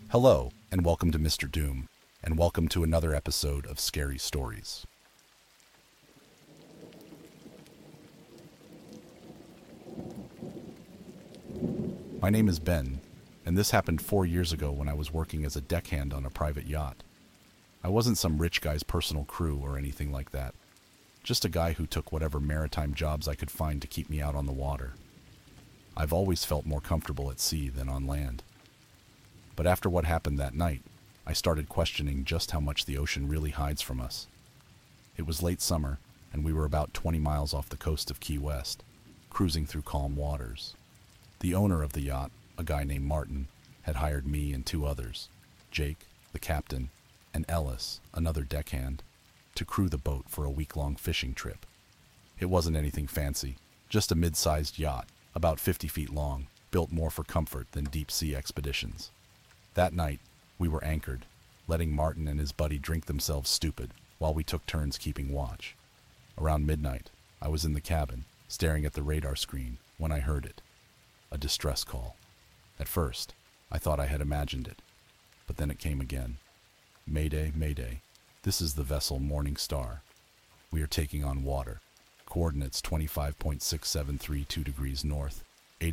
Hello, and welcome to Mr. Doom, and welcome to another episode of Scary Stories. My name is Ben, and this happened 4 years ago when I was working as a deckhand on a private yacht. I wasn't some rich guy's personal crew or anything like that, just a guy who took whatever maritime jobs I could find to keep me out on the water. I've always felt more comfortable at sea than on land. But after what happened that night, I started questioning just how much the ocean really hides from us. It was late summer, and we were about 20 miles off the coast of Key West, cruising through calm waters. The owner of the yacht, a guy named Martin, had hired me and 2 others, Jake, the captain, and Ellis, another deckhand, to crew the boat for a week-long fishing trip. It wasn't anything fancy, just a mid-sized yacht, about 50 feet long, built more for comfort than deep-sea expeditions. That night, we were anchored, letting Martin and his buddy drink themselves stupid while we took turns keeping watch. Around midnight, I was in the cabin, staring at the radar screen, when I heard it. A distress call. At first, I thought I had imagined it, but then it came again. Mayday, Mayday. This is the vessel Morning Star. We are taking on water. Coordinates 25.6732 degrees north,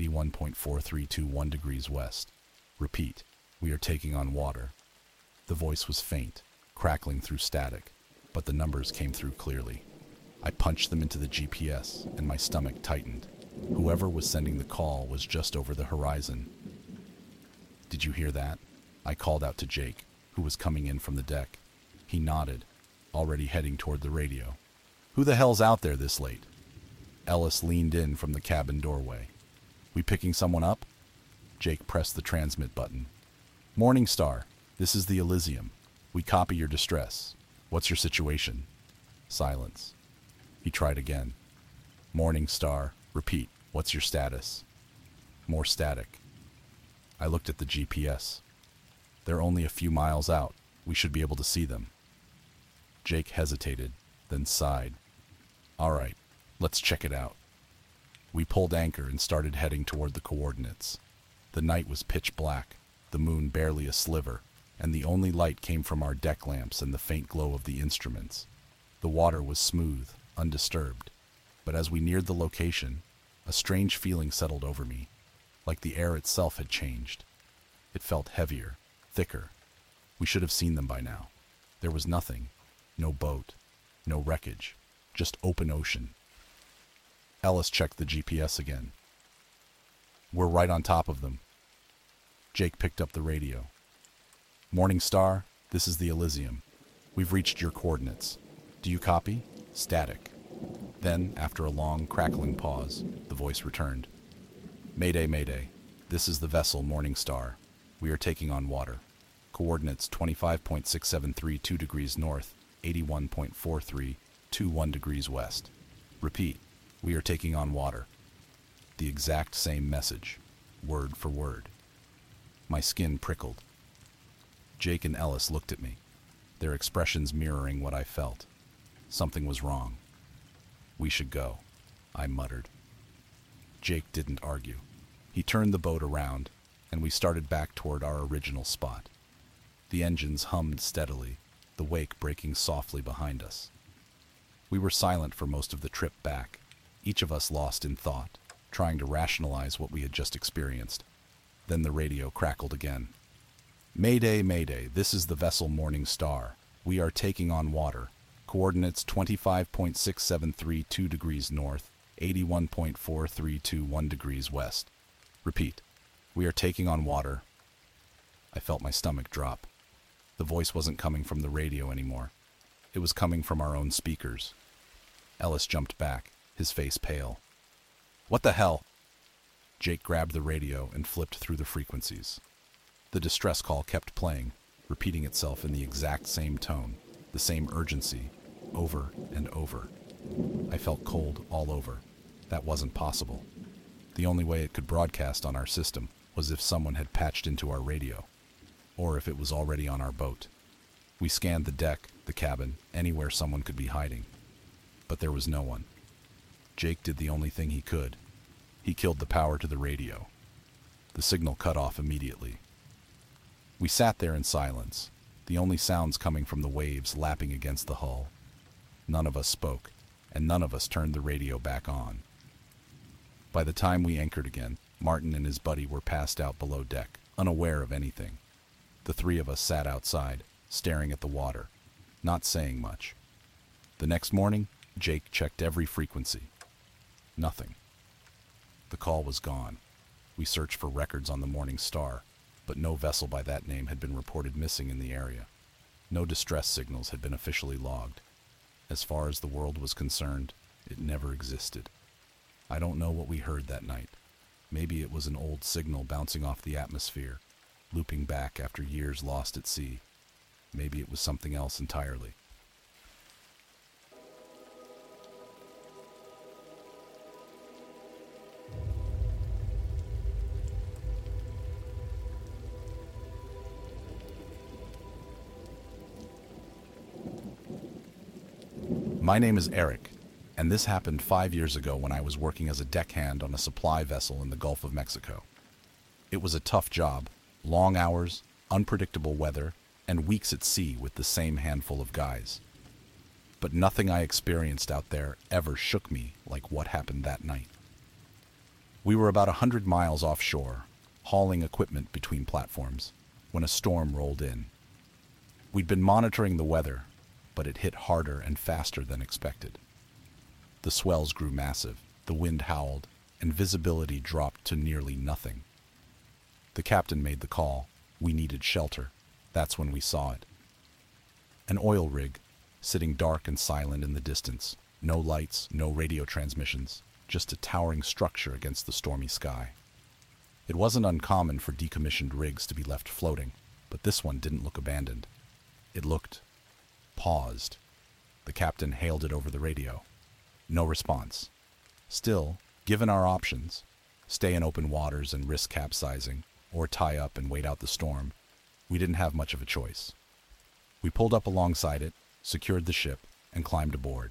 81.4321 degrees west. Repeat. We are taking on water. The voice was faint, crackling through static, but the numbers came through clearly. I punched them into the GPS, and my stomach tightened. Whoever was sending the call was just over the horizon. "Did you hear that?" I called out to Jake, who was coming in from the deck. He nodded, already heading toward the radio. "Who the hell's out there this late?" Ellis leaned in from the cabin doorway. "We picking someone up?" Jake pressed the transmit button. "Morning Star, this is the Elysium. We copy your distress. What's your situation?" Silence. He tried again. "Morning Star, repeat, what's your status?" More static. I looked at the GPS. They're only a few miles out. We should be able to see them. Jake hesitated, then sighed. "All right, let's check it out." We pulled anchor and started heading toward the coordinates. The night was pitch black, the moon barely a sliver, and the only light came from our deck lamps and the faint glow of the instruments. The water was smooth, undisturbed, but as we neared the location, a strange feeling settled over me, like the air itself had changed. It felt heavier, thicker. We should have seen them by now. There was nothing, no boat, no wreckage, just open ocean. Ellis checked the GPS again. "We're right on top of them." Jake picked up the radio. "Morning Star, this is the Elysium. We've reached your coordinates. Do you copy?" Static. Then, after a long, crackling pause, the voice returned. "Mayday, Mayday. This is the vessel Morning Star. We are taking on water. Coordinates 25.6732 degrees north, 81.4321 degrees west. Repeat. We are taking on water." The exact same message, word for word. My skin prickled. Jake and Ellis looked at me, their expressions mirroring what I felt. Something was wrong. "We should go," I muttered. Jake didn't argue. He turned the boat around, and we started back toward our original spot. The engines hummed steadily, the wake breaking softly behind us. We were silent for most of the trip back, each of us lost in thought, trying to rationalize what we had just experienced. Then the radio crackled again. "Mayday, Mayday, this is the vessel Morning Star. We are taking on water. Coordinates 25.6732 degrees north, 81.4321 degrees west. Repeat. We are taking on water." I felt my stomach drop. The voice wasn't coming from the radio anymore. It was coming from our own speakers. Ellis jumped back, his face pale. "What the hell?" Jake grabbed the radio and flipped through the frequencies. The distress call kept playing, repeating itself in the exact same tone, the same urgency, over and over. I felt cold all over. That wasn't possible. The only way it could broadcast on our system was if someone had patched into our radio, or if it was already on our boat. We scanned the deck, the cabin, anywhere someone could be hiding. But there was no one. Jake did the only thing he could. He killed the power to the radio. The signal cut off immediately. We sat there in silence, the only sounds coming from the waves lapping against the hull. None of us spoke, and none of us turned the radio back on. By the time we anchored again, Martin and his buddy were passed out below deck, unaware of anything. The three of us sat outside, staring at the water, not saying much. The next morning, Jake checked every frequency. Nothing. The call was gone. We searched for records on the Morning Star, but no vessel by that name had been reported missing in the area. No distress signals had been officially logged. As far as the world was concerned, it never existed. I don't know what we heard that night. Maybe it was an old signal bouncing off the atmosphere, looping back after years lost at sea. Maybe it was something else entirely. My name is Eric, and this happened 5 years ago when I was working as a deckhand on a supply vessel in the Gulf of Mexico. It was a tough job, long hours, unpredictable weather, and weeks at sea with the same handful of guys. But nothing I experienced out there ever shook me like what happened that night. We were about 100 miles offshore, hauling equipment between platforms, when a storm rolled in. We'd been monitoring the weather, but it hit harder and faster than expected. The swells grew massive, the wind howled, and visibility dropped to nearly nothing. The captain made the call. We needed shelter. That's when we saw it. An oil rig, sitting dark and silent in the distance. No lights, no radio transmissions, just a towering structure against the stormy sky. It wasn't uncommon for decommissioned rigs to be left floating, but this one didn't look abandoned. It looked paused. The captain hailed it over the radio. No response. Still, given our options, stay in open waters and risk capsizing, or tie up and wait out the storm, we didn't have much of a choice. We pulled up alongside it, secured the ship, and climbed aboard.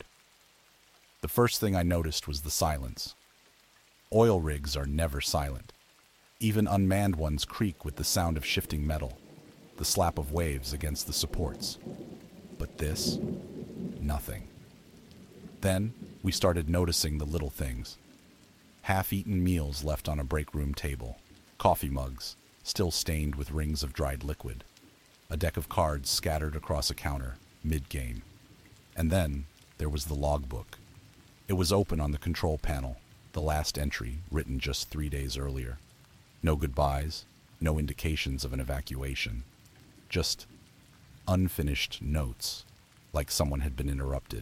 The first thing I noticed was the silence. Oil rigs are never silent. Even unmanned ones creak with the sound of shifting metal, the slap of waves against the supports. But this, nothing. Then we started noticing the little things. Half-eaten meals left on a break room table, coffee mugs, still stained with rings of dried liquid, a deck of cards scattered across a counter, mid-game. And then there was the logbook. It was open on the control panel, the last entry written just 3 days earlier. No goodbyes, no indications of an evacuation, just unfinished notes, like someone had been interrupted.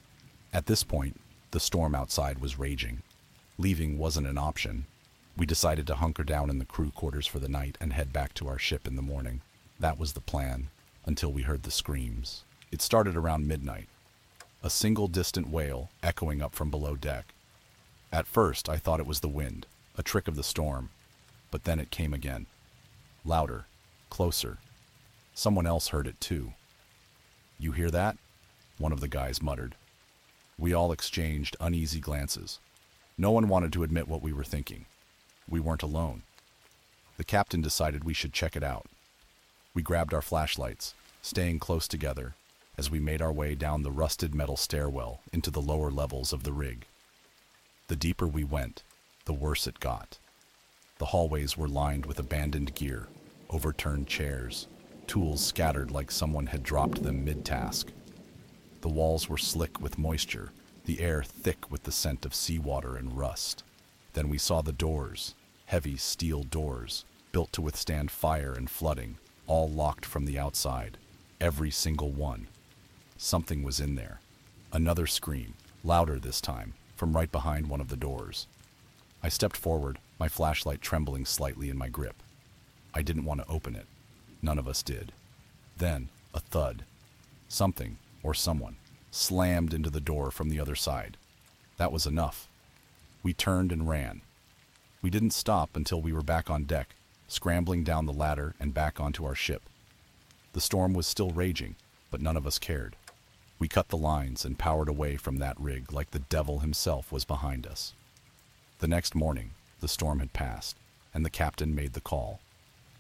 At this point, the storm outside was raging. Leaving wasn't an option. We decided to hunker down in the crew quarters for the night and head back to our ship in the morning. That was the plan, until we heard the screams. It started around midnight. A single distant wail echoing up from below deck. At first, I thought it was the wind, a trick of the storm, but then it came again. Louder, closer. Someone else heard it too. "You hear that?" one of the guys muttered. We all exchanged uneasy glances. No one wanted to admit what we were thinking. We weren't alone. The captain decided we should check it out. We grabbed our flashlights, staying close together, as we made our way down the rusted metal stairwell into the lower levels of the rig. The deeper we went, the worse it got. The hallways were lined with abandoned gear, overturned chairs, tools scattered like someone had dropped them mid-task. The walls were slick with moisture, the air thick with the scent of seawater and rust. Then we saw the doors, heavy steel doors, built to withstand fire and flooding, all locked from the outside, every single one. Something was in there. Another scream, louder this time, from right behind one of the doors. I stepped forward, my flashlight trembling slightly in my grip. I didn't want to open it. None of us did. Then, a thud. Something, or someone, slammed into the door from the other side. That was enough. We turned and ran. We didn't stop until we were back on deck, scrambling down the ladder and back onto our ship. The storm was still raging, but none of us cared. We cut the lines and powered away from that rig like the devil himself was behind us. The next morning, the storm had passed, and the captain made the call.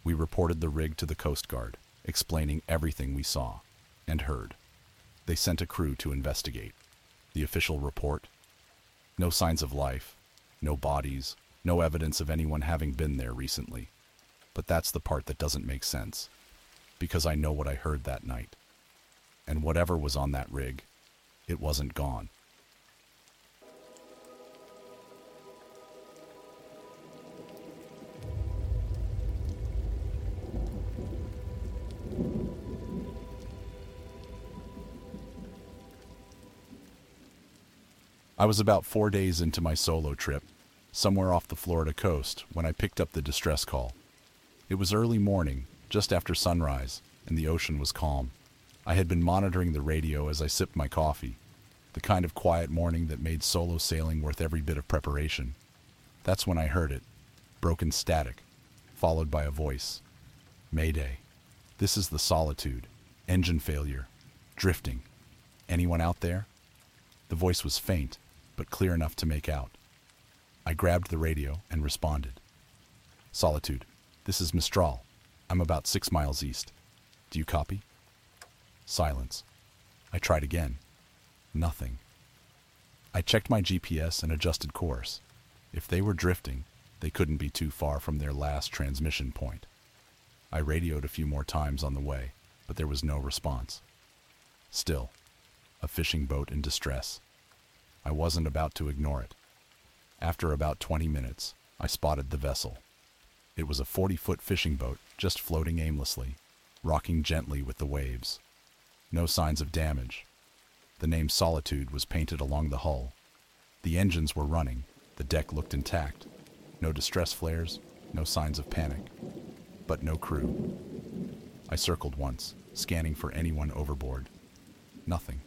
We reported the rig to the Coast Guard, explaining everything we saw and heard. They sent a crew to investigate. The official report? No signs of life, no bodies, no evidence of anyone having been there recently. But that's the part that doesn't make sense, because I know what I heard that night. And whatever was on that rig, it wasn't gone. I was about 4 days into my solo trip, somewhere off the Florida coast, when I picked up the distress call. It was early morning, just after sunrise, and the ocean was calm. I had been monitoring the radio as I sipped my coffee, the kind of quiet morning that made solo sailing worth every bit of preparation. That's when I heard it, broken static, followed by a voice. Mayday. This is the Solitude. Engine failure. Drifting. Anyone out there? The voice was faint, but clear enough to make out. I grabbed the radio and responded. Solitude, this is Mistral. I'm about 6 miles east. Do you copy? Silence. I tried again. Nothing. I checked my GPS and adjusted course. If they were drifting, they couldn't be too far from their last transmission point. I radioed a few more times on the way, but there was no response. Still, a fishing boat in distress. I wasn't about to ignore it. After about 20 minutes, I spotted the vessel. It was a 40-foot fishing boat, just floating aimlessly, rocking gently with the waves. No signs of damage. The name Solitude was painted along the hull. The engines were running. The deck looked intact. No distress flares, no signs of panic. But no crew. I circled once, scanning for anyone overboard. Nothing.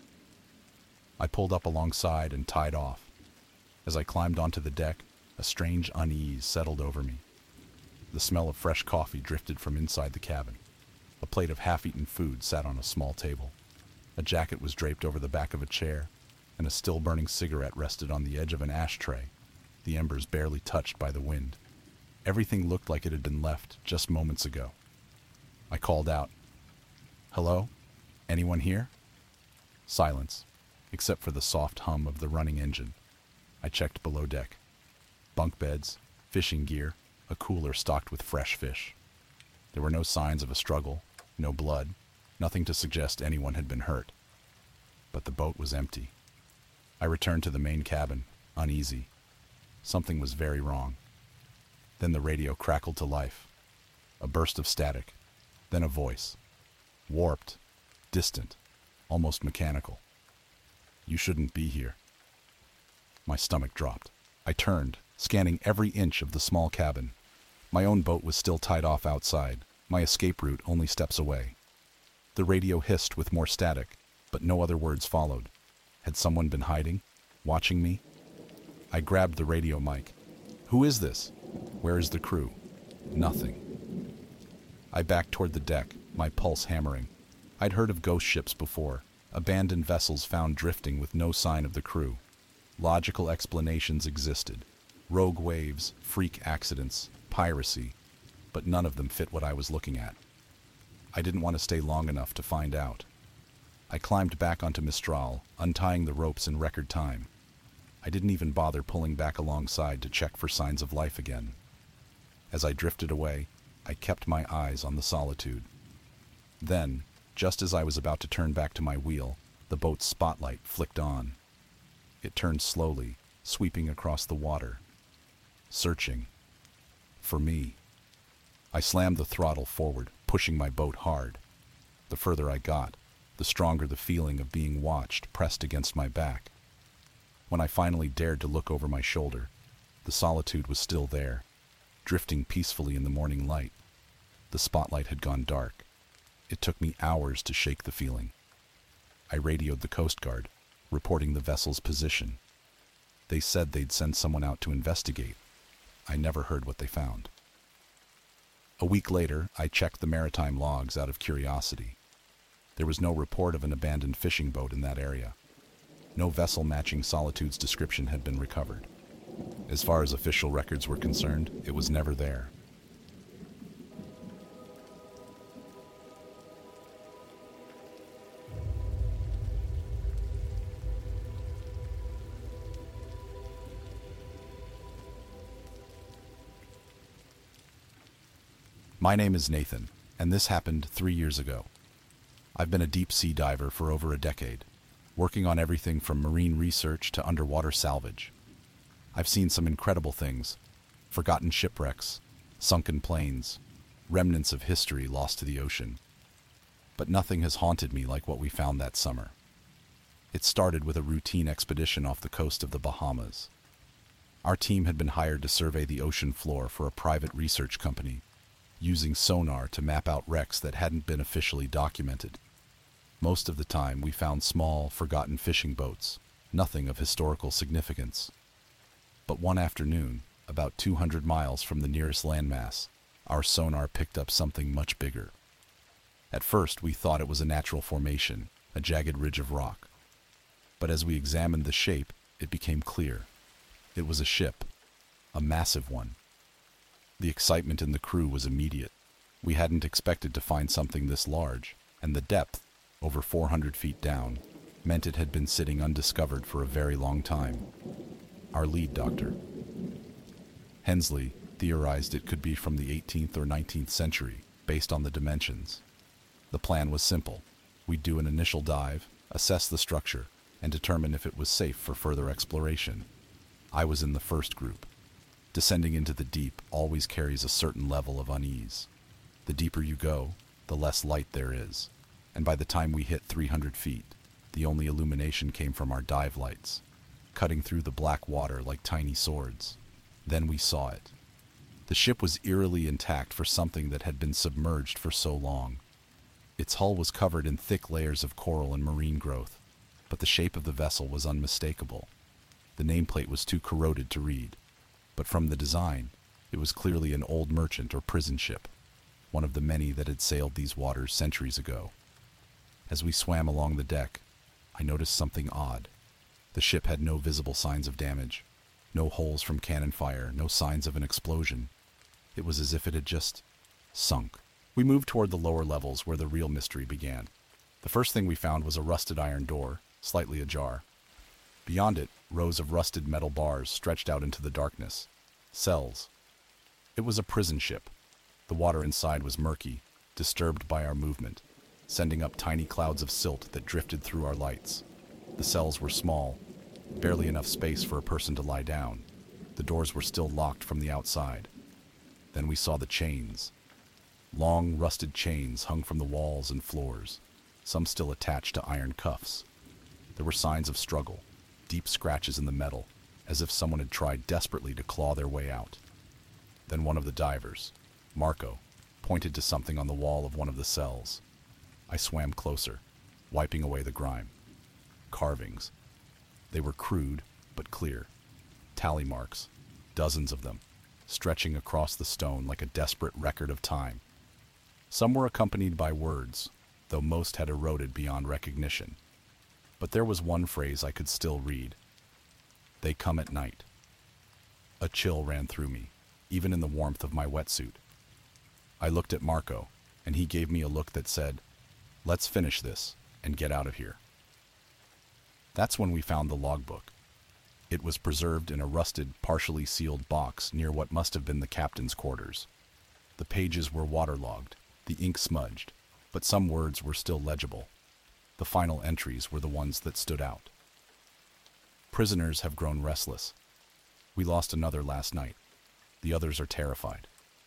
I pulled up alongside and tied off. As I climbed onto the deck, a strange unease settled over me. The smell of fresh coffee drifted from inside the cabin. A plate of half-eaten food sat on a small table. A jacket was draped over the back of a chair, and a still-burning cigarette rested on the edge of an ashtray, the embers barely touched by the wind. Everything looked like it had been left just moments ago. I called out, "Hello? Anyone here?" Silence, except for the soft hum of the running engine. I checked below deck. Bunk beds, fishing gear, a cooler stocked with fresh fish. There were no signs of a struggle, no blood, nothing to suggest anyone had been hurt. But the boat was empty. I returned to the main cabin, uneasy. Something was very wrong. Then the radio crackled to life. A burst of static, then a voice. Warped, distant, almost mechanical. "You shouldn't be here." My stomach dropped. I turned, scanning every inch of the small cabin. My own boat was still tied off outside, my escape route only steps away. The radio hissed with more static, but no other words followed. Had someone been hiding, watching me? I grabbed the radio mic. "Who is this? Where is the crew?" Nothing. I backed toward the deck, my pulse hammering. I'd heard of ghost ships before, abandoned vessels found drifting with no sign of the crew. Logical explanations existed. Rogue waves, freak accidents, piracy, but none of them fit what I was looking at. I didn't want to stay long enough to find out. I climbed back onto Mistral, untying the ropes in record time. I didn't even bother pulling back alongside to check for signs of life again. As I drifted away, I kept my eyes on the Solitude. Then, just as I was about to turn back to my wheel, the boat's spotlight flicked on. It turned slowly, sweeping across the water. Searching. For me. I slammed the throttle forward, pushing my boat hard. The further I got, the stronger the feeling of being watched pressed against my back. When I finally dared to look over my shoulder, the Solitude was still there, drifting peacefully in the morning light. The spotlight had gone dark. It took me hours to shake the feeling. I radioed the Coast Guard, reporting the vessel's position. They said they'd send someone out to investigate. I never heard what they found. A week later, I checked the maritime logs out of curiosity. There was no report of an abandoned fishing boat in that area. No vessel matching Solitude's description had been recovered. As far as official records were concerned, it was never there. My name is Nathan, and this happened 3 years ago. I've been a deep-sea diver for over a decade, working on everything from marine research to underwater salvage. I've seen some incredible things: forgotten shipwrecks, sunken planes, remnants of history lost to the ocean. But nothing has haunted me like what we found that summer. It started with a routine expedition off the coast of the Bahamas. Our team had been hired to survey the ocean floor for a private research company, using sonar to map out wrecks that hadn't been officially documented. Most of the time, we found small, forgotten fishing boats, nothing of historical significance. But one afternoon, about 200 miles from the nearest landmass, our sonar picked up something much bigger. At first, we thought it was a natural formation, a jagged ridge of rock. But as we examined the shape, it became clear. It was a ship, a massive one. The excitement in the crew was immediate. We hadn't expected to find something this large, and the depth, over 400 feet down, meant it had been sitting undiscovered for a very long time. Our lead doctor, Hensley, theorized it could be from the 18th or 19th century, based on the dimensions. The plan was simple. We'd do an initial dive, assess the structure, and determine if it was safe for further exploration. I was in the first group. Descending into the deep always carries a certain level of unease. The deeper you go, the less light there is, and by the time we hit 300 feet, the only illumination came from our dive lights, cutting through the black water like tiny swords. Then we saw it. The ship was eerily intact for something that had been submerged for so long. Its hull was covered in thick layers of coral and marine growth, but the shape of the vessel was unmistakable. The nameplate was too corroded to read, but from the design, it was clearly an old merchant or prison ship, one of the many that had sailed these waters centuries ago. As we swam along the deck, I noticed something odd. The ship had no visible signs of damage, no holes from cannon fire, no signs of an explosion. It was as if it had just sunk. We moved toward the lower levels where the real mystery began. The first thing we found was a rusted iron door, slightly ajar. Beyond it, rows of rusted metal bars stretched out into the darkness. Cells. It was a prison ship. The water inside was murky, disturbed by our movement, sending up tiny clouds of silt that drifted through our lights. The cells were small, barely enough space for a person to lie down. The doors were still locked from the outside. Then we saw the chains. Long, rusted chains hung from the walls and floors, some still attached to iron cuffs. There were signs of struggle, deep scratches in the metal, as if someone had tried desperately to claw their way out. Then one of the divers, Marco, pointed to something on the wall of one of the cells. I swam closer, wiping away the grime. Carvings. They were crude, but clear. Tally marks, dozens of them, stretching across the stone like a desperate record of time. Some were accompanied by words, though most had eroded beyond recognition. But there was one phrase I could still read. They come at night. A chill ran through me, even in the warmth of my wetsuit. I looked at Marco, and he gave me a look that said, "Let's finish this and get out of here." That's when we found the logbook. It was preserved in a rusted, partially sealed box near what must have been the captain's quarters. The pages were waterlogged, the ink smudged, but some words were still legible. The final entries were the ones that stood out. Prisoners have grown restless. We lost another last night. The others are terrified.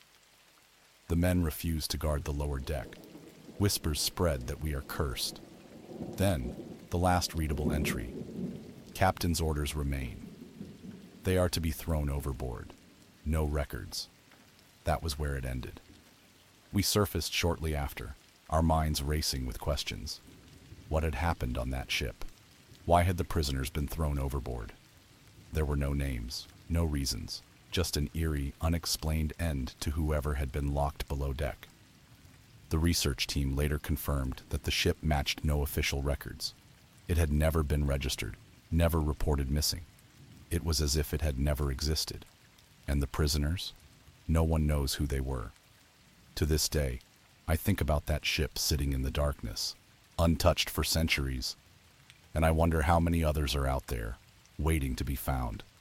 The men refuse to guard the lower deck. Whispers spread that we are cursed. Then, the last readable entry. Captain's orders remain. They are to be thrown overboard. No records. That was where it ended. We surfaced shortly after, our minds racing with questions. What had happened on that ship? Why had the prisoners been thrown overboard? There were no names, no reasons, just an eerie, unexplained end to whoever had been locked below deck. The research team later confirmed that the ship matched no official records. It had never been registered, never reported missing. It was as if it had never existed. And the prisoners? No one knows who they were. To this day, I think about that ship sitting in the darkness, untouched for centuries, and I wonder how many others are out there, waiting to be found.